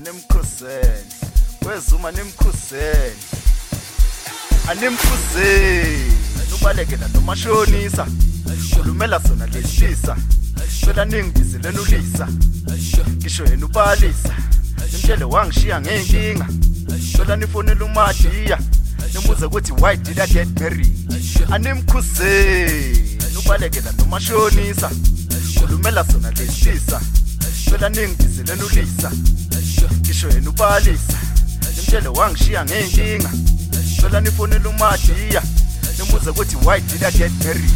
nimkhuzeni wezuma nimkhuzeni animkhuzeni ubalekela nomashonisa khulumela sona lesisa cela ningibizele nulisa ngisho yena ubalisa imtshele wangishiya ngenkinga cela nifonele uMadiya nimuze ukuthi why did I get married animkhuzeni ubalekela nomashonisa khulumela sona lesisa cela ningibizele nulisa ngisho yena ubalisa imtshele wangishiya ngenkinga cela nifonele uMadiya nimuze ukuthi why did I get married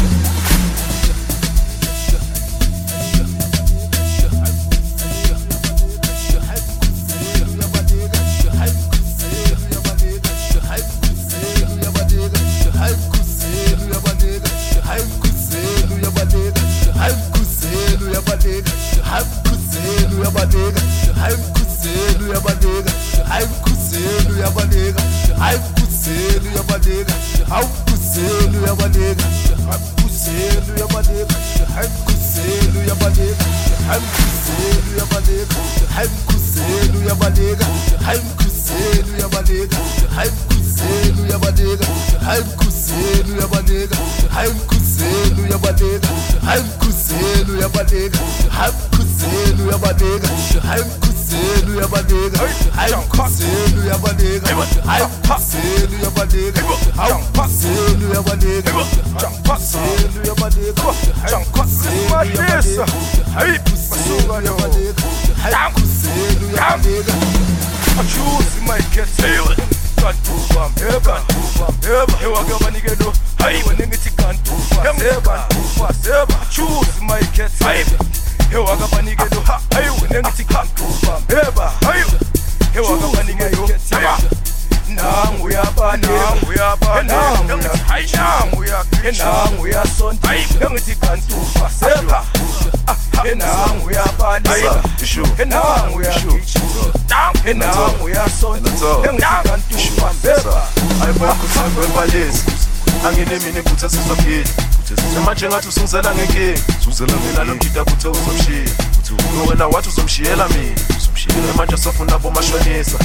Anginemini kuthe sizofika manje ngathi usungizela ngenkinga uzela mina lomjida kuthe uzomshiya wena wathi uzomshiyela mina manje sofuna bomashonisa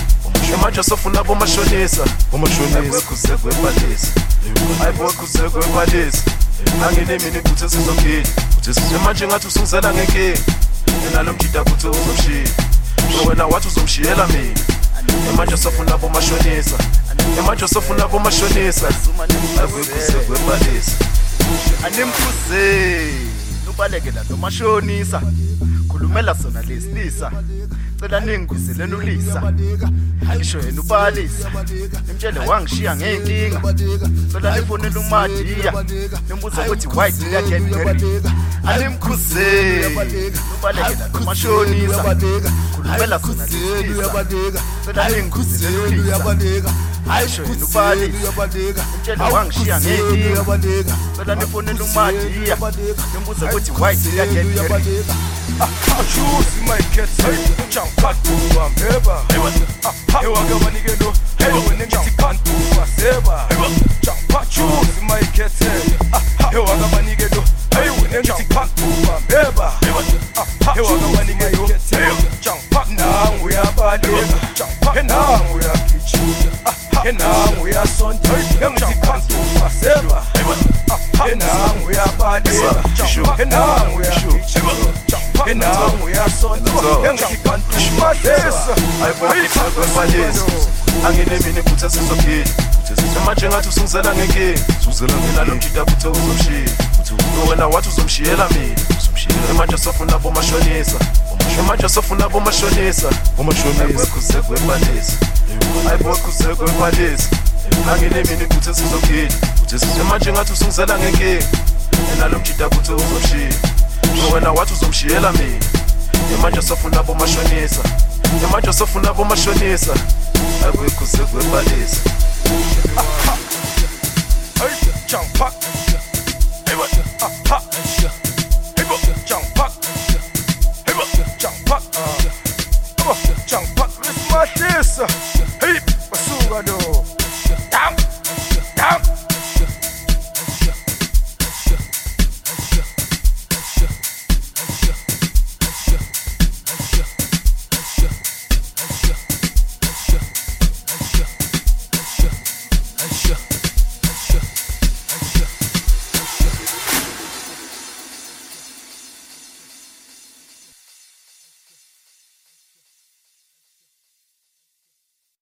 ayibokuzekwebalisa anginemini kuthe sizofika manje ngathi usungizela ngenkinga mina lomjida kuthe uzomshiya wena wathi uzomshiyela mina manje sofuna bomashonisa ayibokuzekwebalisa animkhuzeni ubalekela nomashonisa khulumela sona lesisa cela ningibizele nulisa ngisho yena ubalisa imtshele wangishiya ngenkinga cela nifonele uMadiya nimuze ukuthi why did I get married animkhuzeni ubalekela nomashonisa khulumela sona lesisa cela ningibizele nulisa Aisho yena ubalisa imtshele wangishiya ngenkinga cela nifonele uMadiya nimuze ukuthi why did I get married choose my kids jump beba ewakabanikelo wenengithi kanti waseba jump choose my kids ewakabanikelo wenengithi kanti beba ewakabanikelo jump now uyabaleka jump now uyagijima now uyasonta ngithi kanti waseba now uyabaleka jump now uyagijima now uyasonta ngithi kanti waseba ayibokuzekwebalisa anginemini kuthe sizofika manje ngathi usungizela ngenkinga mina lomjida kuthe uzomshiya wena wathi uzomshiyela mina manje sofuna bomashonisa ayibokuzekwebalisa anginemini kuthe sizofika manje ngathi usungizela ngenkinga mina lomjida kuthe uzomshiya wena wathi uzomshiyela mina manje sofuna bomashonisa ayibokuzekwebalisa jump up, with my